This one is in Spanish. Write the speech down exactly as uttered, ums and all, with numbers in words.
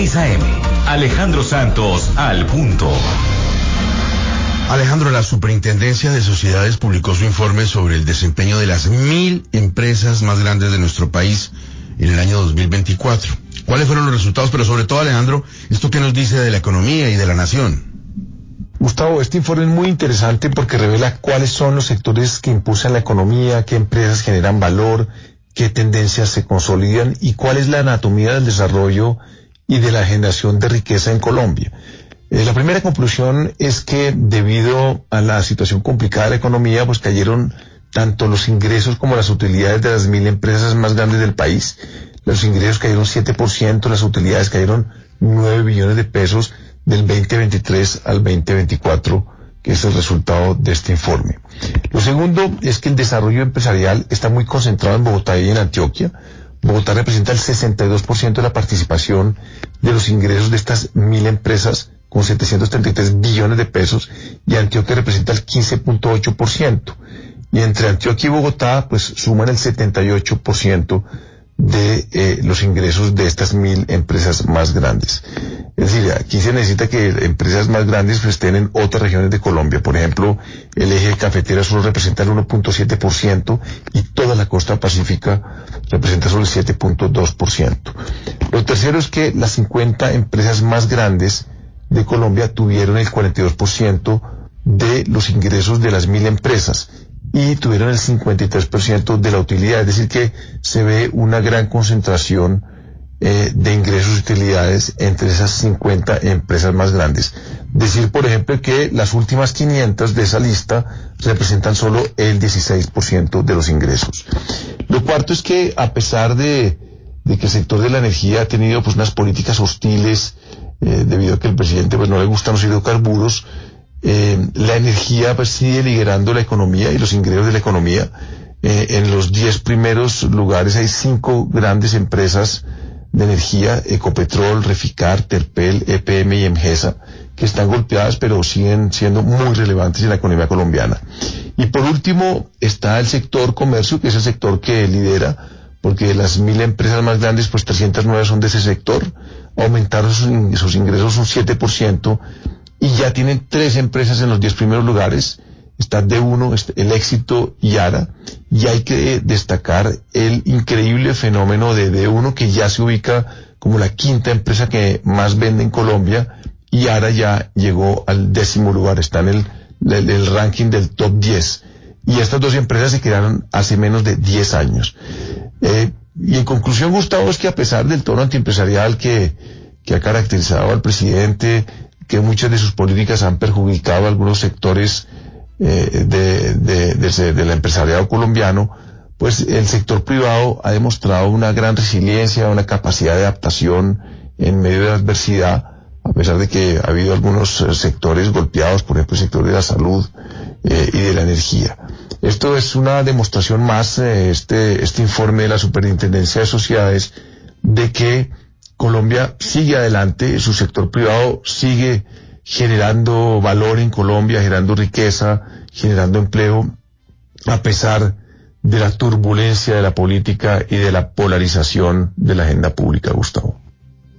seis A M. Alejandro Santos al punto. Alejandro, la Superintendencia de Sociedades publicó su informe sobre el desempeño de las mil empresas más grandes de nuestro país en el año dos mil veinticuatro. ¿Cuáles fueron los resultados? Pero sobre todo, Alejandro, ¿esto qué nos dice de la economía y de la nación? Gustavo, este informe es muy interesante porque revela cuáles son los sectores que impulsan la economía, qué empresas generan valor, qué tendencias se consolidan y cuál es la anatomía del desarrollo y de la generación de riqueza en Colombia. Eh, la primera conclusión es que debido a la situación complicada de la economía, pues cayeron tanto los ingresos como las utilidades de las mil empresas más grandes del país. Los ingresos cayeron siete por ciento, las utilidades cayeron nueve billones de pesos del veinte veintitrés al veinte veinticuatro, que es el resultado de este informe. Lo segundo es que el desarrollo empresarial está muy concentrado en Bogotá y en Antioquia. Bogotá representa el sesenta y dos por ciento de la participación de los ingresos de estas mil empresas, con setecientos treinta y tres billones de pesos, y Antioquia representa el quince punto ocho por ciento. Y entre Antioquia y Bogotá, pues suman el setenta y ocho por ciento de eh, los ingresos de estas mil empresas más grandes. Es decir, aquí se necesita que empresas más grandes pues, estén en otras regiones de Colombia. Por ejemplo, el eje cafetero solo representa el uno punto siete por ciento y toda la costa pacífica representa solo el siete punto dos por ciento. Lo tercero es que las cincuenta empresas más grandes de Colombia tuvieron el cuarenta y dos por ciento de los ingresos de las mil empresas y tuvieron el cincuenta y tres por ciento de la utilidad, es decir que se ve una gran concentración eh, de ingresos y utilidades entre esas cincuenta empresas más grandes. Decir, por ejemplo, que las últimas quinientas de esa lista representan solo el dieciséis por ciento de los ingresos. Lo cuarto es que a pesar de, de que el sector de la energía ha tenido pues unas políticas hostiles eh, debido a que el presidente pues no le gustan los hidrocarburos, Eh, la energía pues sigue liderando la economía y los ingresos de la economía. Eh, en los diez primeros lugares hay cinco grandes empresas de energía: Ecopetrol, Reficar, Terpel, E P M y Emgesa, que están golpeadas pero siguen siendo muy relevantes en la economía colombiana. Y por último está el sector comercio, que es el sector que lidera, porque de las mil empresas más grandes, pues trescientas nueve son de ese sector, aumentaron sus, sus ingresos un siete por ciento, y ya tienen tres empresas en los diez primeros lugares. Está D uno, El Éxito y Ara, y hay que destacar el increíble fenómeno de D uno, que ya se ubica como la quinta empresa que más vende en Colombia, y Ara ya llegó al décimo lugar, está en el, el, el ranking del top diez, y estas dos empresas se crearon hace menos de diez años. Eh, y en conclusión, Gustavo, es que a pesar del tono antiempresarial que, que ha caracterizado al presidente, que muchas de sus políticas han perjudicado a algunos sectores eh, de, de, de, de la empresariado colombiano, pues el sector privado ha demostrado una gran resiliencia, una capacidad de adaptación en medio de la adversidad, a pesar de que ha habido algunos sectores golpeados, por ejemplo el sector de la salud eh, y de la energía. Esto es una demostración más, eh, este, este informe de la Superintendencia de Sociedades, de que Colombia sigue adelante, su sector privado sigue generando valor en Colombia, generando riqueza, generando empleo, a pesar de la turbulencia de la política y de la polarización de la agenda pública, Gustavo.